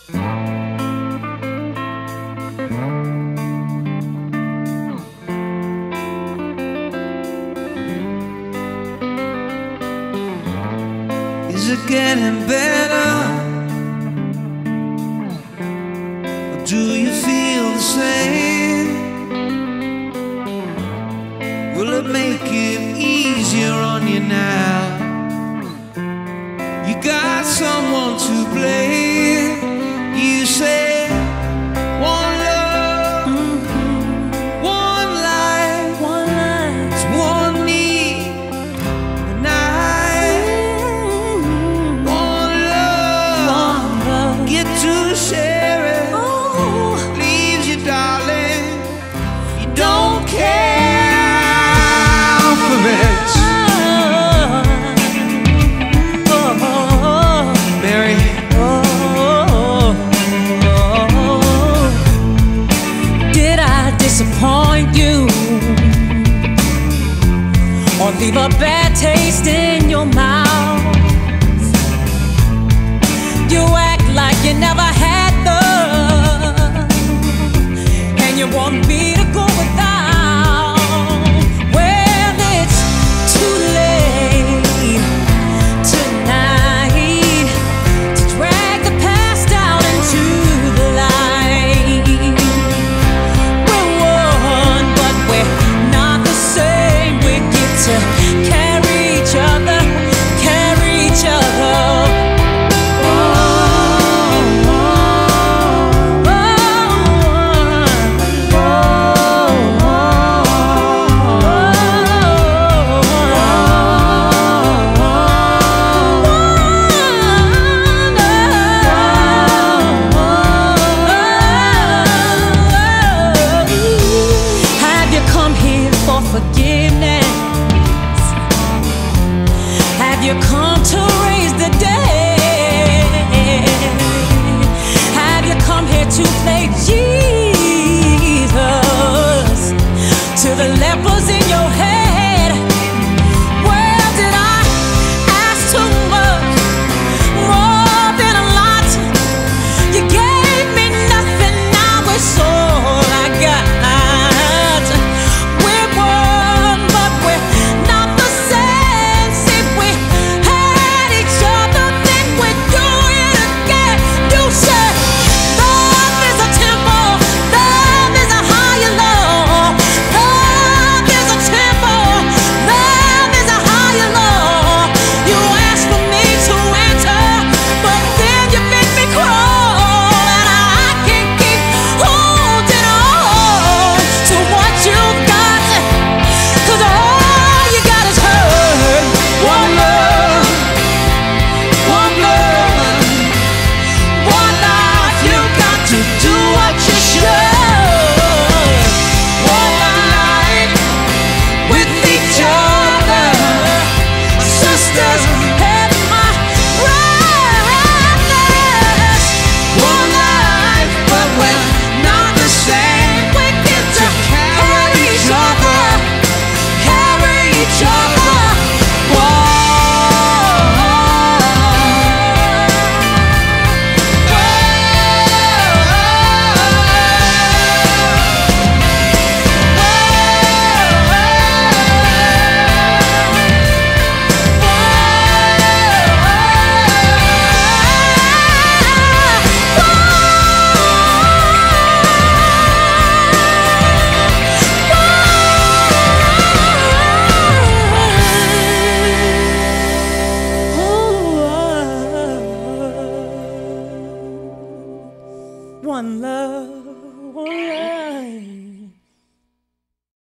Is it getting better? Or do you feel the same? Will it make it easier on you now? You got someone to blame. You say one love, one life, it's one need, and one love, get to share it. Leaves you, darling, you don't care for it. Mary, did I disappoint you or leave a bad taste in your mouth? You act like you never had love, and you want me to go without. Well, it's too late tonight to drag the past out into the light. We're one, but we're not the same. We get to carry each other, carry each other. Forgiveness? Have you come to raise the dead? Have you come here to play Jesus to the lepers in your head? Well, did I ask too much, more than a lot? You gave me nothing, now it's all I got. One love, one life.